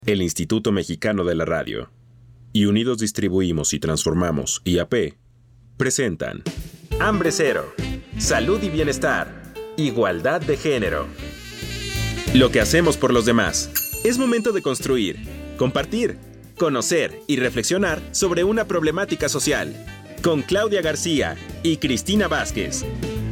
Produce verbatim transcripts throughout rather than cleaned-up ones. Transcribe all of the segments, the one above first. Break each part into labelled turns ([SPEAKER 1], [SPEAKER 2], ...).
[SPEAKER 1] El Instituto Mexicano de la Radio y Unidos Distribuimos y Transformamos, I A P, presentan Hambre Cero, Salud y Bienestar, Igualdad de Género. Lo que hacemos por los demás. Es momento de construir, compartir, conocer y reflexionar sobre una problemática social. Con Claudia García y Cristina Vázquez.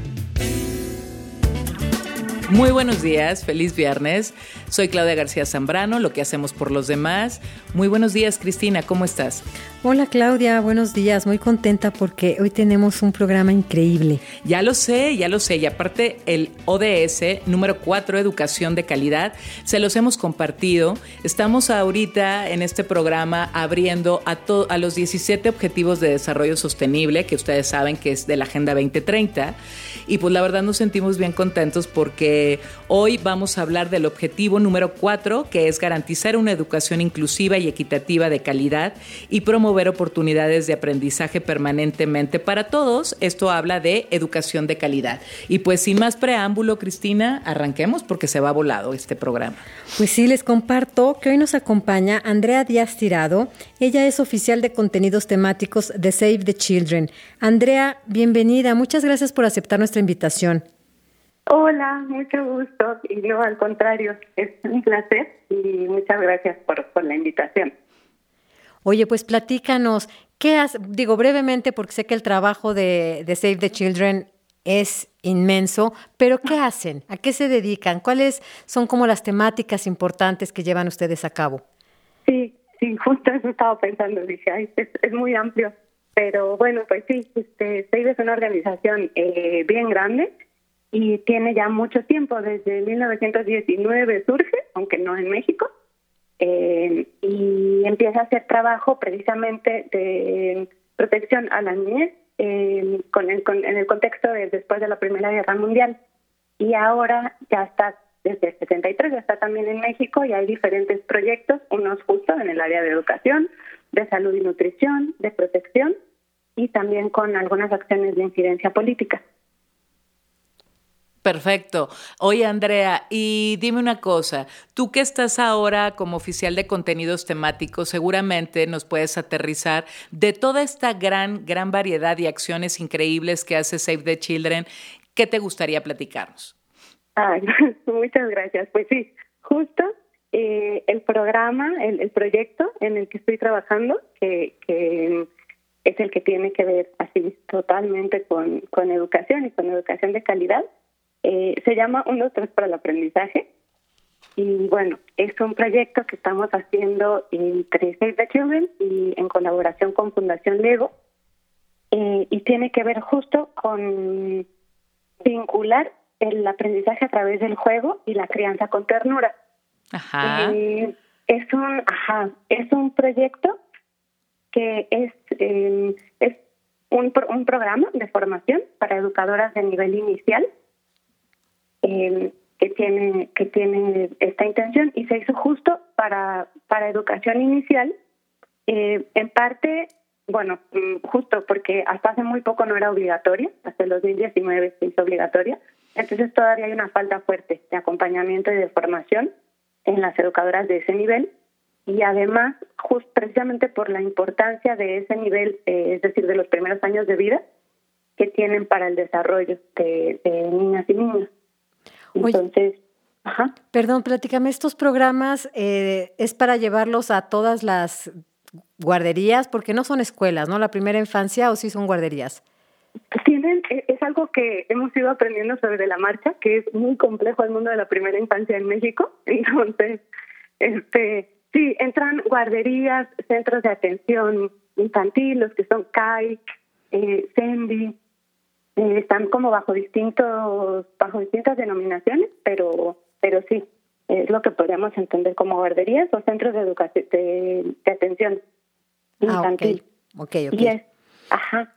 [SPEAKER 2] Muy buenos días, feliz viernes. Soy Claudia García Zambrano, lo que hacemos por los demás. Muy buenos días, Cristina, ¿cómo estás?
[SPEAKER 3] Hola Claudia, buenos días, muy contenta porque hoy tenemos un programa increíble.
[SPEAKER 2] Ya lo sé, ya lo sé, y aparte el O D S número cuatro, Educación de Calidad, se los hemos compartido. Estamos ahorita en este programa abriendo a, to- a los diecisiete Objetivos de Desarrollo Sostenible, que ustedes saben que es de la Agenda veinte treinta, y pues la verdad nos sentimos bien contentos porque hoy vamos a hablar del objetivo número cuatro, que es garantizar una educación inclusiva y equitativa de calidad y promover oportunidades de aprendizaje permanentemente para todos. Esto habla de educación de calidad. Y pues sin más preámbulo, Cristina, arranquemos porque se va volado este programa.
[SPEAKER 3] Pues sí, les comparto que hoy nos acompaña Andrea Díaz Tirado. Ella es oficial de contenidos temáticos de Save the Children. Andrea, bienvenida. Muchas gracias por aceptar nuestra invitación.
[SPEAKER 4] Hola, mucho gusto. Y no, al contrario, es un placer y muchas gracias por, por la invitación.
[SPEAKER 3] Oye, pues platícanos, ¿qué haces? Digo brevemente porque sé que el trabajo de, de Save the Children es inmenso, pero ¿qué hacen? ¿A qué se dedican? ¿Cuáles son como las temáticas importantes que llevan ustedes a cabo?
[SPEAKER 4] Sí, sí, justo eso estaba pensando, dije, ay, es, es muy amplio, pero bueno, pues sí, este, Save es una organización eh, bien grande y tiene ya mucho tiempo, desde mil novecientos diecinueve surge, aunque no en México. Eh, y empieza a hacer trabajo precisamente de protección a la niñez eh, con el, con, en el contexto de después de la Primera Guerra Mundial. Y ahora ya está, desde el setenta y tres, ya está también en México y hay diferentes proyectos, unos justo en el área de educación, de salud y nutrición, de protección y también con algunas acciones de incidencia política.
[SPEAKER 2] Perfecto. Oye, Andrea, y dime una cosa, tú que estás ahora como oficial de contenidos temáticos, seguramente nos puedes aterrizar de toda esta gran, gran variedad y acciones increíbles que hace Save the Children. ¿Qué te gustaría platicarnos?
[SPEAKER 4] Ay, muchas gracias. Pues sí, justo eh, el programa, el, el proyecto en el que estoy trabajando, que, que es el que tiene que ver así totalmente con, con educación y con educación de calidad, Eh, se llama uno dos tres para el aprendizaje y bueno, es un proyecto que estamos haciendo entre Save the Children y en colaboración con Fundación Lego eh, y tiene que ver justo con vincular el aprendizaje a través del juego y la crianza con ternura.
[SPEAKER 2] Ajá.
[SPEAKER 4] Eh, es un, ajá, es un proyecto que es, eh, es un, un programa de formación para educadoras de nivel inicial. Eh, que tiene que tiene esta intención y se hizo justo para para educación inicial eh, en parte, bueno, justo porque hasta hace muy poco no era obligatoria, hasta el dos mil diecinueve se hizo obligatoria, entonces todavía hay una falta fuerte de acompañamiento y de formación en las educadoras de ese nivel y además, justo precisamente por la importancia de ese nivel, eh, es decir, de los primeros años de vida que tienen para el desarrollo de, de niñas y niños. Entonces,
[SPEAKER 3] Oye,
[SPEAKER 4] ajá.
[SPEAKER 3] Perdón, platícame, ¿estos programas eh, es para llevarlos a todas las guarderías? Porque no son escuelas, ¿no? La primera infancia, ¿o sí son guarderías?
[SPEAKER 4] Tienen, es algo que hemos ido aprendiendo sobre la marcha, que es muy complejo el mundo de la primera infancia en México. Entonces, este, sí, entran guarderías, centros de atención infantil, los que son C A I, eh, SENDI, Eh, están como bajo distintos bajo distintas denominaciones, pero pero sí, es lo que podríamos entender como guarderías o centros de educación de, de atención infantil.
[SPEAKER 3] Ah, okay. Okay, okay.
[SPEAKER 4] Y es, ajá.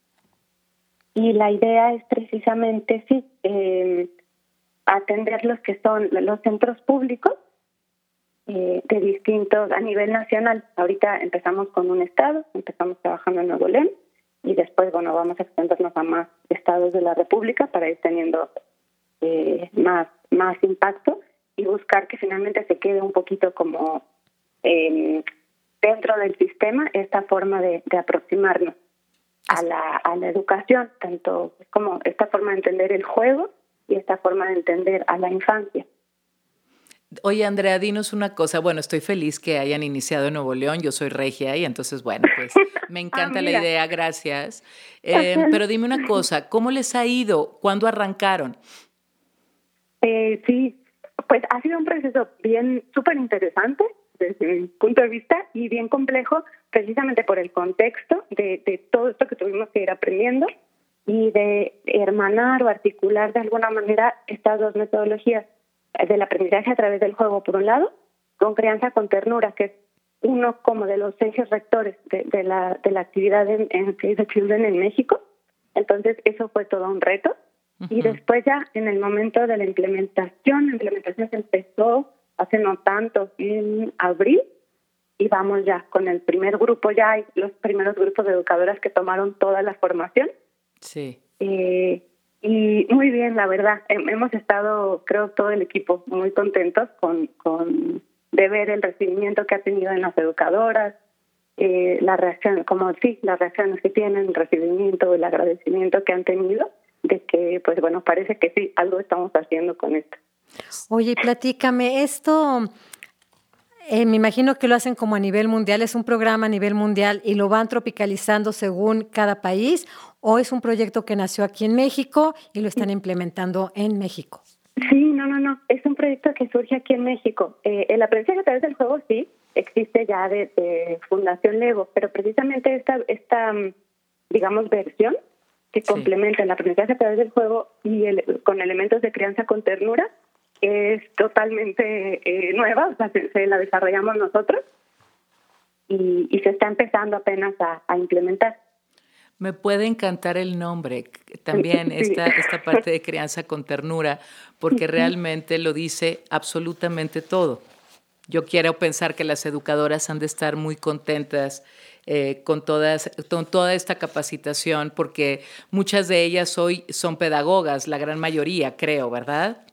[SPEAKER 4] Y la idea es precisamente sí, eh, atender los que son los centros públicos eh, de distintos a nivel nacional. Ahorita empezamos con un estado, empezamos trabajando en Nuevo León. Y después, bueno, vamos a extendernos a más estados de la República para ir teniendo eh, más, más impacto y buscar que finalmente se quede un poquito como eh, dentro del sistema esta forma de, de aproximarnos a la, a la educación, tanto como esta forma de entender el juego y esta forma de entender a la infancia.
[SPEAKER 2] Oye, Andrea, dinos una cosa. Bueno, estoy feliz que hayan iniciado en Nuevo León. Yo soy regia y entonces, bueno, pues me encanta
[SPEAKER 4] ah,
[SPEAKER 2] la idea, gracias. Eh, pero dime una cosa, ¿cómo les ha ido? ¿Cuándo arrancaron?
[SPEAKER 4] Eh, sí, pues ha sido un proceso bien súper interesante desde mi punto de vista y bien complejo, precisamente por el contexto de, de todo esto que tuvimos que ir aprendiendo y de hermanar o articular de alguna manera estas dos metodologías del aprendizaje a través del juego, por un lado, con crianza con ternura, que es uno como de los ejes rectores de, de, la, de la actividad en, en Save the Children en México. Entonces, eso fue todo un reto. Uh-huh. Y después ya, en el momento de la implementación, la implementación se empezó hace no tanto, en abril, y vamos ya con el primer grupo, ya hay los primeros grupos de educadoras que tomaron toda la formación.
[SPEAKER 2] Sí.
[SPEAKER 4] Eh, y muy bien, la verdad. Hemos estado, creo, todo el equipo muy contentos con, con de ver el recibimiento que ha tenido en las educadoras, eh, la reacción, como sí, las reacciones que tienen, el recibimiento, el agradecimiento que han tenido, de que, pues bueno, parece que sí, algo estamos haciendo con esto.
[SPEAKER 3] Oye, platícame, esto, eh, me imagino que lo hacen como a nivel mundial, es un programa a nivel mundial y lo van tropicalizando según cada país, ¿o es un proyecto que nació aquí en México y lo están implementando en México?
[SPEAKER 4] Sí, no, no, no, es un proyecto que surge aquí en México. Eh, el aprendizaje a través del juego sí existe ya de, de Fundación Lego, pero precisamente esta, esta digamos, versión que sí. complementa el aprendizaje a través del juego y el, con elementos de crianza con ternura es totalmente eh, nueva, o sea, se, se la desarrollamos nosotros y, y se está empezando apenas a, a implementar.
[SPEAKER 2] Me puede encantar el nombre, también sí. esta, esta parte de crianza con ternura, porque realmente lo dice absolutamente todo. Yo quiero pensar que las educadoras han de estar muy contentas eh, con, todas, con toda esta capacitación, porque muchas de ellas hoy son pedagogas, la gran mayoría, creo, ¿verdad?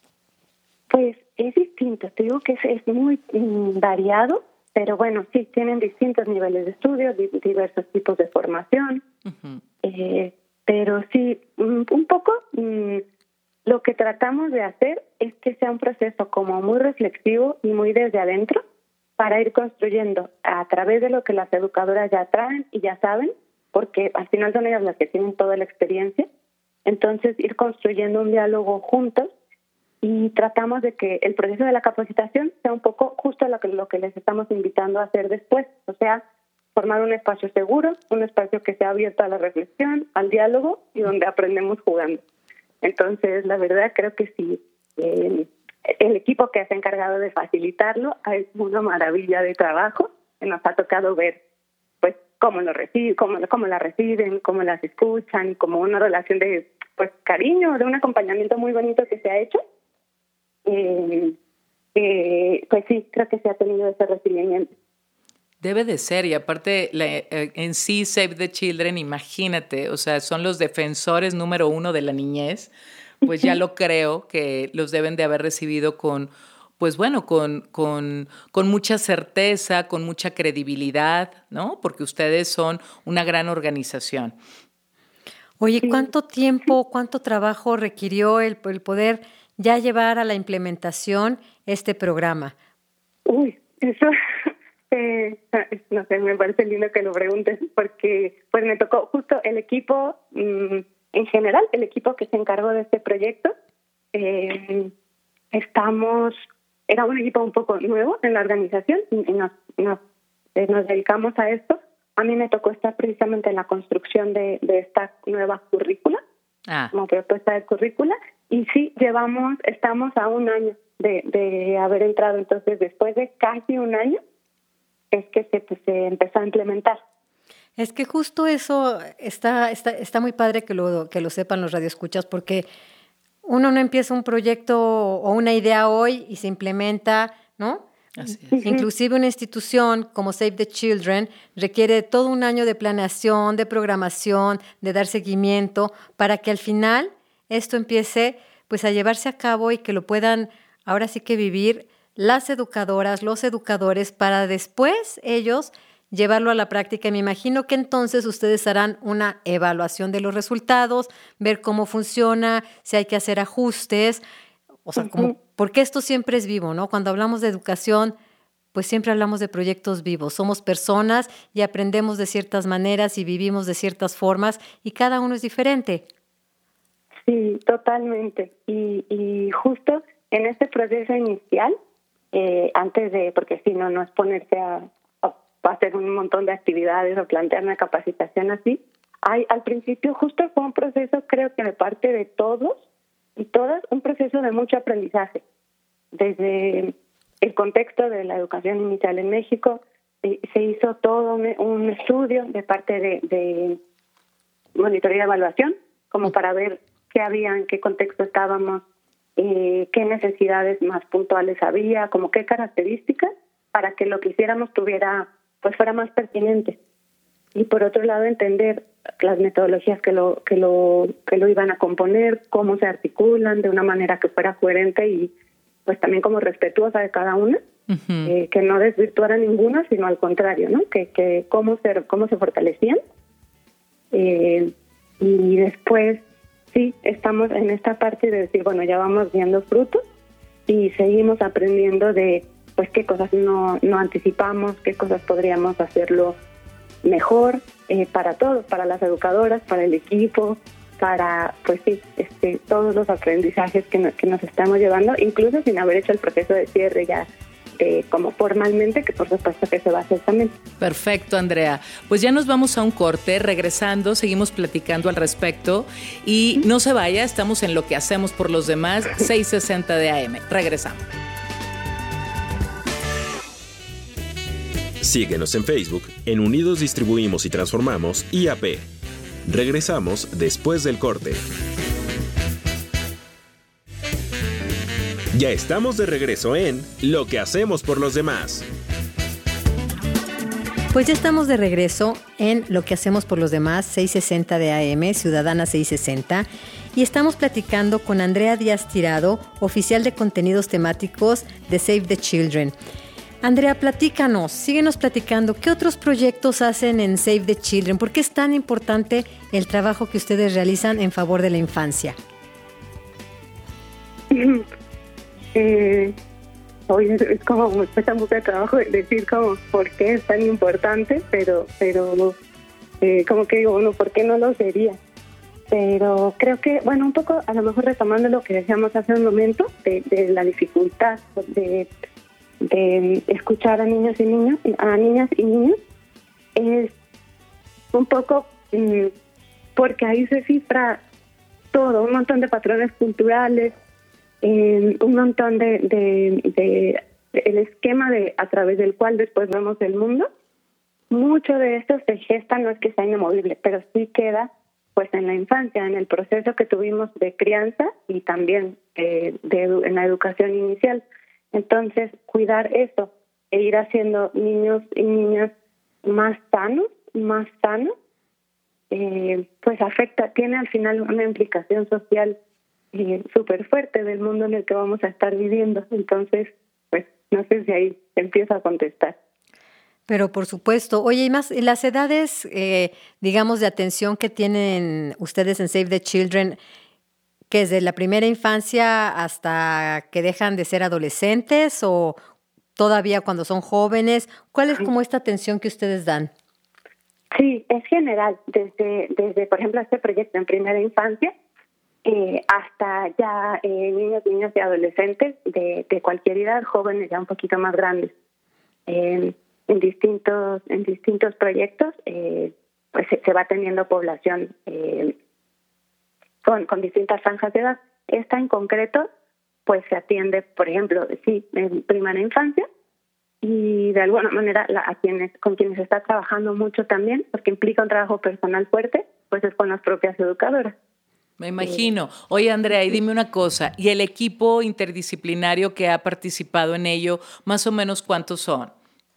[SPEAKER 4] Pues es distinto, te digo que es, es muy mm, variado. Pero bueno, sí, tienen distintos niveles de estudio, diversos tipos de formación. Uh-huh. Eh, pero sí, un, un poco mmm, lo que tratamos de hacer es que sea un proceso como muy reflexivo y muy desde adentro para ir construyendo a través de lo que las educadoras ya traen y ya saben, porque al final son ellas las que tienen toda la experiencia. Entonces, ir construyendo un diálogo juntos. Y tratamos de que el proceso de la capacitación sea un poco justo lo que, lo que les estamos invitando a hacer después. O sea, formar un espacio seguro, un espacio que sea abierto a la reflexión, al diálogo y donde aprendemos jugando. Entonces, la verdad, creo que sí, eh, el equipo que se ha encargado de facilitarlo es una maravilla de trabajo. Nos ha tocado ver pues cómo lo reciben, cómo, cómo la reciben, cómo las escuchan, como una relación de pues cariño, de un acompañamiento muy bonito que se ha hecho. Eh, eh, pues sí, creo que se ha tenido ese recibimiento.
[SPEAKER 2] Debe de ser, y aparte la, eh, en sí Save the Children, imagínate, o sea, son los defensores número uno de la niñez, pues ya lo creo que los deben de haber recibido con, pues bueno, con, con, con mucha certeza, con mucha credibilidad, ¿no? Porque ustedes son una gran organización.
[SPEAKER 3] Oye, ¿cuánto tiempo, cuánto trabajo requirió el, el poder ya llevar a la implementación este programa?
[SPEAKER 4] Uy, eso, eh, no sé, me parece lindo que lo preguntes, porque pues me tocó justo el equipo, mmm, en general, el equipo que se encargó de este proyecto, eh, estamos, era un equipo un poco nuevo en la organización y nos, nos, eh, nos dedicamos a esto. A mí me tocó estar precisamente en la construcción de, de esta nueva currícula, ah. como propuesta de currícula, y sí, llevamos, estamos a un año de, de haber entrado, entonces después de casi un año es que se, pues, se empezó a implementar.
[SPEAKER 3] Es que justo eso está, está, está muy padre que lo, que lo sepan los radioescuchas, porque uno no empieza un proyecto o una idea hoy y se implementa, ¿no?
[SPEAKER 2] Así es.
[SPEAKER 3] Inclusive una institución como Save the Children requiere todo un año de planeación, de programación, de dar seguimiento, para que al final esto empiece pues a llevarse a cabo y que lo puedan ahora sí que vivir las educadoras, los educadores, para después ellos llevarlo a la práctica. Me imagino que entonces ustedes harán una evaluación de los resultados, ver cómo funciona, si hay que hacer ajustes, o sea, como, porque esto siempre es vivo, ¿no? Cuando hablamos de educación, pues siempre hablamos de proyectos vivos. Somos personas y aprendemos de ciertas maneras y vivimos de ciertas formas y cada uno es diferente.
[SPEAKER 4] Sí, totalmente. Y, y justo en este proceso inicial, eh, antes de, porque si no, no es ponerse a, a hacer un montón de actividades o plantear una capacitación así, hay, al principio justo fue un proceso, creo que de parte de todos y todas, un proceso de mucho aprendizaje. Desde el contexto de la educación inicial en México, eh, se hizo todo un, un estudio de parte de, de monitoría y evaluación, como para ver qué había, en qué contexto estábamos, eh, qué necesidades más puntuales había, como qué características, para que lo que hiciéramos tuviera, pues fuera más pertinente. Y por otro lado, entender las metodologías que lo, que lo, que lo iban a componer, cómo se articulan de una manera que fuera coherente y pues también como respetuosa de cada una, uh-huh. eh, que no desvirtuara ninguna, sino al contrario, ¿no? Que, que cómo se, cómo se fortalecían. Eh, y después, sí, estamos en esta parte de decir, bueno, ya vamos viendo frutos y seguimos aprendiendo de, pues, qué cosas no, no anticipamos, qué cosas podríamos hacerlo mejor eh, para todos, para las educadoras, para el equipo, para, pues sí, este, todos los aprendizajes que, no, que nos estamos llevando, incluso sin haber hecho el proceso de cierre ya eh, como formalmente, que por supuesto que se va a hacer también.
[SPEAKER 2] Perfecto, Andrea. Pues ya nos vamos a un corte, regresando, seguimos platicando al respecto y no se vaya, estamos en Lo que hacemos por los demás, seiscientos sesenta de A M. Regresamos.
[SPEAKER 1] Síguenos en Facebook, en Unidos Distribuimos y Transformamos I A P. Regresamos después del corte. Ya estamos de regreso en Lo que hacemos por los demás.
[SPEAKER 3] Pues ya estamos de regreso en Lo que hacemos por los demás, seiscientos sesenta de A M, Ciudadana seiscientos sesenta, y estamos platicando con Andrea Díaz Tirado, oficial de contenidos temáticos de Save the Children. Andrea, platícanos, síguenos platicando. ¿Qué otros proyectos hacen en Save the Children? ¿Por qué es tan importante el trabajo que ustedes realizan en favor de la infancia?
[SPEAKER 4] Eh, hoy es, es como me cuesta mucho trabajo decir como por qué es tan importante, pero pero eh, como que digo, bueno, ¿por qué no lo sería? Pero creo que, bueno, un poco a lo mejor retomando lo que decíamos hace un momento, de, de la dificultad de... de escuchar a niños y niñas, a niñas y niños, es un poco eh, porque ahí se cifra todo, un montón de patrones culturales, eh, un montón de, de, de, de el esquema de a través del cual después vemos el mundo. Mucho de esto se gesta, no es que sea inamovible, pero sí queda pues en la infancia, en el proceso que tuvimos de crianza y también eh, de, en la educación inicial. Entonces, cuidar eso e ir haciendo niños y niñas más sanos, más sanos, eh, pues afecta, tiene al final una implicación social eh, súper fuerte del mundo en el que vamos a estar viviendo. Entonces, pues no sé si ahí empiezo a contestar.
[SPEAKER 3] Pero por supuesto. Oye, y más, las edades, eh, digamos, de atención que tienen ustedes en Save the Children, que es de la primera infancia hasta que dejan de ser adolescentes o todavía cuando son jóvenes, ¿cuál es como esta atención que ustedes dan?
[SPEAKER 4] Sí, es general, desde, desde por ejemplo, este proyecto en primera infancia eh, hasta ya eh, niños, niñas y adolescentes de, de cualquier edad, jóvenes ya un poquito más grandes. Eh, en distintos en distintos proyectos, eh, pues se, se va teniendo población eh, Con, con distintas franjas de edad. Esta en concreto, pues se atiende, por ejemplo, sí, en primera infancia y de alguna manera la, a quienes con quienes se está trabajando mucho también, porque implica un trabajo personal fuerte, pues es con las propias educadoras.
[SPEAKER 2] Me imagino. Oye, Andrea, y dime una cosa, ¿y el equipo interdisciplinario que ha participado en ello, más o menos cuántos son?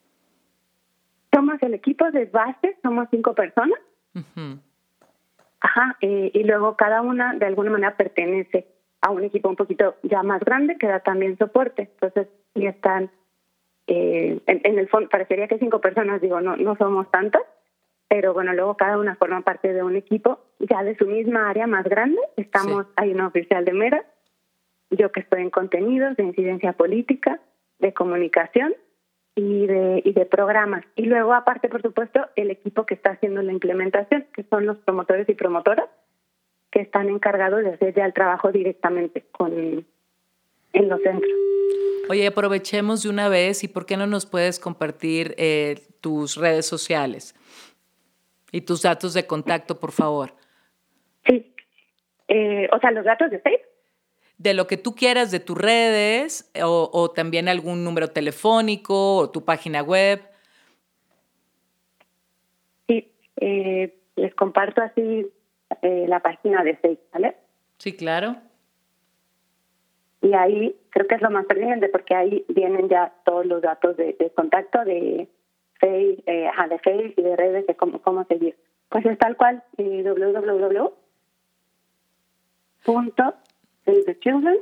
[SPEAKER 4] Somos el equipo de base, somos cinco personas. Uh-huh. Ajá, eh, y luego cada una de alguna manera pertenece a un equipo un poquito ya más grande que da también soporte. Entonces, y están, eh, en, en el fondo, parecería que cinco personas, digo, no, no somos tantas, pero bueno, luego cada una forma parte de un equipo ya de su misma área más grande. Estamos, sí. Hay una oficial de Mera, yo que estoy en contenidos, de incidencia política, de comunicación y de, y de programas. Y luego, aparte, por supuesto, el equipo que está haciendo la implementación, que son los promotores y promotoras, que están encargados de hacer ya el trabajo directamente con en los centros.
[SPEAKER 2] Oye, aprovechemos de una vez, y ¿por qué no nos puedes compartir eh, tus redes sociales y tus datos de contacto, por favor?
[SPEAKER 4] Sí, eh, o sea, los datos de Facebook.
[SPEAKER 2] De lo que tú quieras, de tus redes, o, o también algún número telefónico, o tu página web.
[SPEAKER 4] Sí, eh, les comparto así eh, la página de Facebook, ¿vale?
[SPEAKER 2] Sí, claro.
[SPEAKER 4] Y ahí creo que es lo más pertinente, porque ahí vienen ya todos los datos de, de contacto, de Facebook, eh, de Facebook y de redes, de cómo, cómo seguir. Pues es tal cual, eh, doble u doble u doble u punto save the children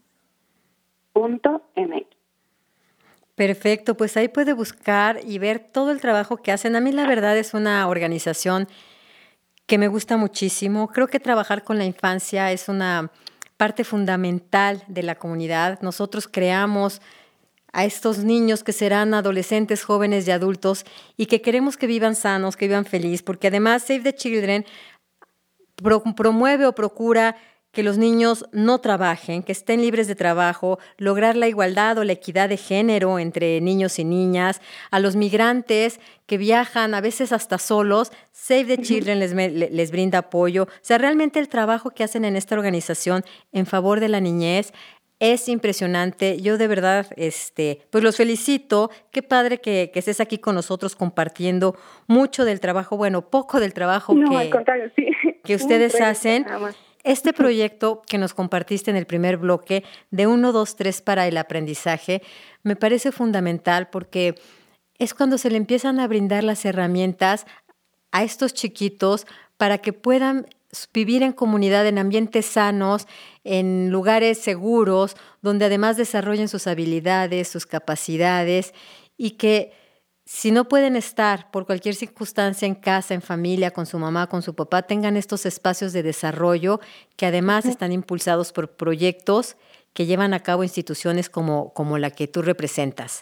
[SPEAKER 4] punto m x.
[SPEAKER 3] Perfecto, pues ahí puede buscar y ver todo el trabajo que hacen. A mí la verdad es una organización que me gusta muchísimo. Creo que trabajar con la infancia es una parte fundamental de la comunidad. Nosotros creamos a estos niños que serán adolescentes, jóvenes y adultos y que queremos que vivan sanos, que vivan feliz, porque además Save the Children pro- promueve o procura que los niños no trabajen, que estén libres de trabajo, lograr la igualdad o la equidad de género entre niños y niñas, a los migrantes que viajan a veces hasta solos, Save the Children les, les brinda apoyo. O sea, realmente el trabajo que hacen en esta organización en favor de la niñez es impresionante. Yo de verdad, este, pues los felicito. Qué padre que, que estés aquí con nosotros compartiendo mucho del trabajo, bueno, poco del trabajo
[SPEAKER 4] no,
[SPEAKER 3] que,
[SPEAKER 4] al contrario, sí.
[SPEAKER 3] que ustedes hacen. Este proyecto que nos compartiste en el primer bloque de uno, dos, tres para el aprendizaje me parece fundamental porque es cuando se le empiezan a brindar las herramientas a estos chiquitos para que puedan vivir en comunidad, en ambientes sanos, en lugares seguros, donde además desarrollen sus habilidades, sus capacidades y que si no pueden estar por cualquier circunstancia en casa, en familia, con su mamá, con su papá, tengan estos espacios de desarrollo que además uh-huh. están impulsados por proyectos que llevan a cabo instituciones como, como la que tú representas.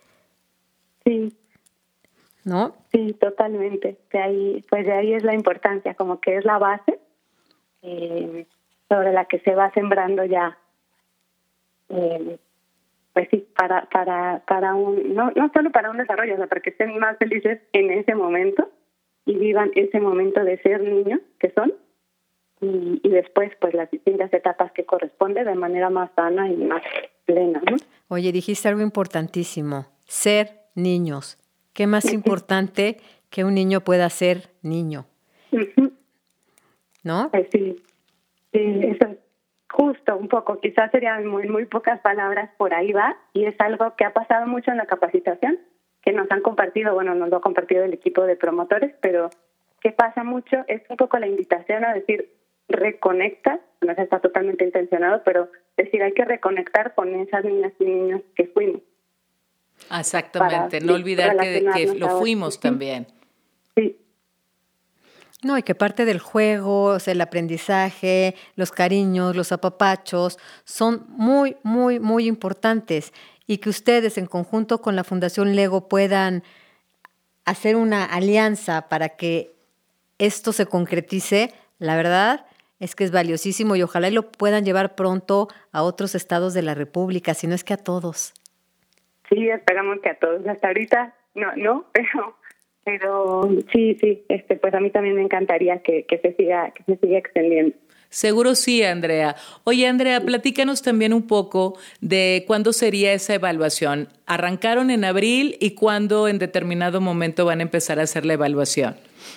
[SPEAKER 4] Sí.
[SPEAKER 3] ¿No?
[SPEAKER 4] Sí, totalmente. De ahí, pues de ahí es la importancia, como que es la base eh, sobre la que se va sembrando ya eh, pues sí, para para para un no no solo para un desarrollo, o sea, para que estén más felices en ese momento y vivan ese momento de ser niños que son y, y después pues las distintas etapas que corresponde de manera más sana y más plena, ¿no?
[SPEAKER 3] Oye, dijiste algo importantísimo, ser niños. ¿Qué más uh-huh. importante que un niño pueda ser niño?
[SPEAKER 4] Uh-huh.
[SPEAKER 3] ¿No?
[SPEAKER 4] Pues sí, sí, eso es justo un poco, quizás serían muy, muy pocas palabras, por ahí va, y es algo que ha pasado mucho en la capacitación, que nos han compartido, bueno, nos lo ha compartido el equipo de promotores, pero que pasa mucho es un poco la invitación a decir, reconecta, no sé, está totalmente intencionado, pero decir, hay que reconectar con esas niñas y niños que fuimos.
[SPEAKER 2] Exactamente, no olvidar que, que lo fuimos sí. también.
[SPEAKER 4] Sí.
[SPEAKER 3] No, y que parte del juego, o sea, el aprendizaje, los cariños, los apapachos, son muy, muy, muy importantes. Y que ustedes, en conjunto con la Fundación Lego, puedan hacer una alianza para que esto se concretice, la verdad es que es valiosísimo y ojalá y lo puedan llevar pronto a otros estados de la República, si no es que a todos.
[SPEAKER 4] Sí, esperamos que a todos. Hasta ahorita no, no, pero... Pero sí, sí, este, pues a mí también me encantaría que, que se siga, que se siga extendiendo.
[SPEAKER 2] Seguro sí, Andrea. Oye, Andrea, platícanos también un poco de cuándo sería esa evaluación. ¿Arrancaron en abril y cuándo en determinado momento van a empezar a hacer la evaluación?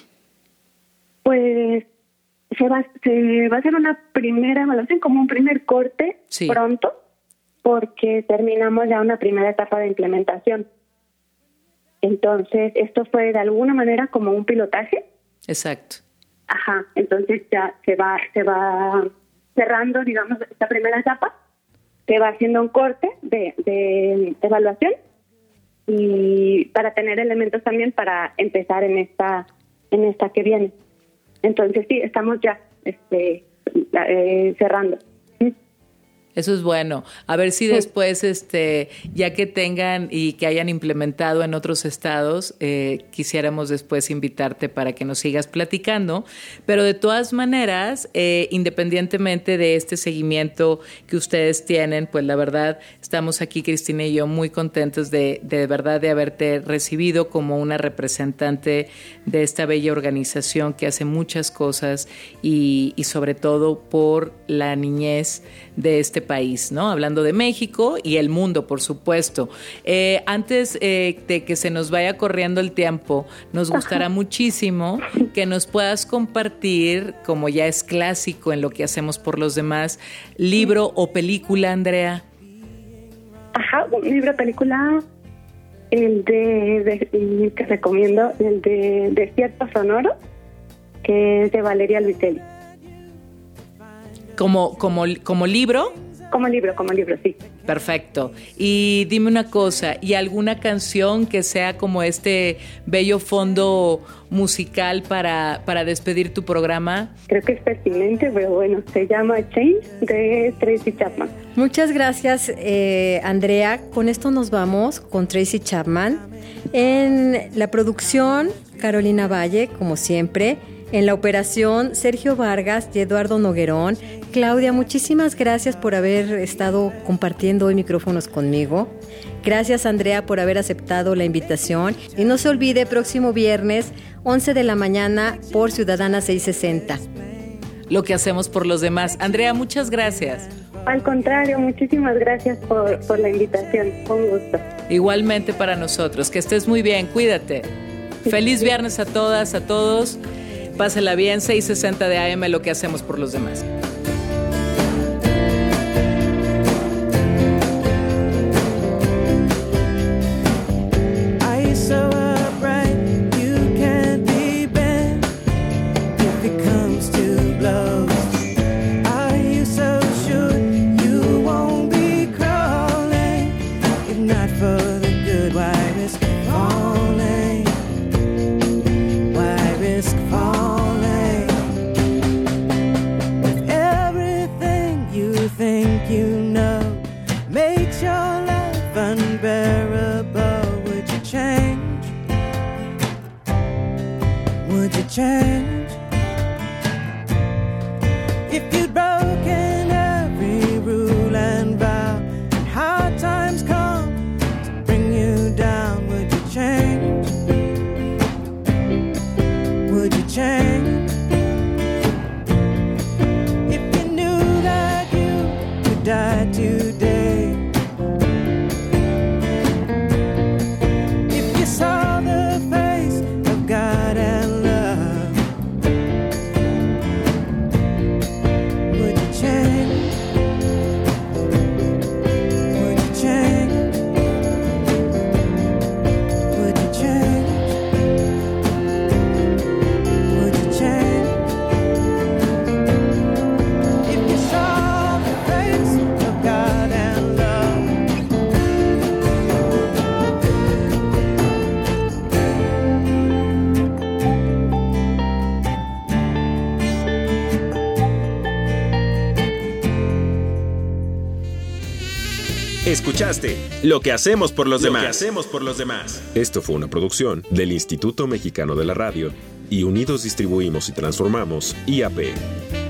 [SPEAKER 4] Pues se va, se va a hacer una primera evaluación, como un primer corte sí. pronto, porque terminamos ya una primera etapa de implementación. Entonces, esto fue de alguna manera como un pilotaje.
[SPEAKER 2] Exacto.
[SPEAKER 4] Ajá, entonces ya se va se va cerrando, digamos, esta primera etapa, que va haciendo un corte de, de evaluación y para tener elementos también para empezar en esta en esta que viene. Entonces sí, estamos ya este eh, cerrando.
[SPEAKER 2] Eso es bueno. A ver si después, este, ya que tengan y que hayan implementado en otros estados, eh, quisiéramos después invitarte para que nos sigas platicando. Pero de todas maneras, eh, independientemente de este seguimiento que ustedes tienen, pues la verdad, estamos aquí, Cristina y yo, muy contentos de, de verdad de haberte recibido como una representante de esta bella organización que hace muchas cosas y, y sobre todo por la niñez de este país, ¿no? Hablando de México y el mundo, por supuesto. Eh, antes eh, de que se nos vaya corriendo el tiempo, nos gustará Ajá. muchísimo que nos puedas compartir, como ya es clásico en lo que hacemos por los demás, libro o película, Andrea.
[SPEAKER 4] Ajá, un libro, película, el de, de que recomiendo, el de Desierto Sonoro, que es de Valeria Luiselli.
[SPEAKER 2] ¿Como, como, como libro?
[SPEAKER 4] Como libro, como libro, sí.
[SPEAKER 2] Perfecto. Y dime una cosa, ¿y alguna canción que sea como este bello fondo musical para, para despedir tu programa?
[SPEAKER 4] Creo que es pertinente, pero bueno, se llama Change de Tracy Chapman.
[SPEAKER 3] Muchas gracias, eh, Andrea. Con esto nos vamos con Tracy Chapman. En la producción, Carolina Valle, como siempre. En la operación, Sergio Vargas y Eduardo Noguerón. Claudia, muchísimas gracias por haber estado compartiendo hoy micrófonos conmigo. Gracias, Andrea, por haber aceptado la invitación. Y no se olvide, próximo viernes, once de la mañana, por Ciudadana seiscientos sesenta.
[SPEAKER 2] Lo que hacemos por los demás. Andrea, muchas gracias.
[SPEAKER 4] Al contrario, muchísimas gracias por, por la invitación. Un gusto.
[SPEAKER 2] Igualmente para nosotros. Que estés muy bien. Cuídate. Feliz viernes a todas, a todos. Pásela bien, seiscientos sesenta de A M, lo que hacemos por los demás.
[SPEAKER 5] Change if you'd broken every rule and vow, and hard times come to bring you down. Would you change? Would you change if you knew that you could die today? If you saw the face of God and
[SPEAKER 1] Escuchaste Lo que hacemos por los demás. Lo que hacemos por los demás. Esto fue una producción del Instituto Mexicano de la Radio y Unidos Distribuimos y Transformamos I A P.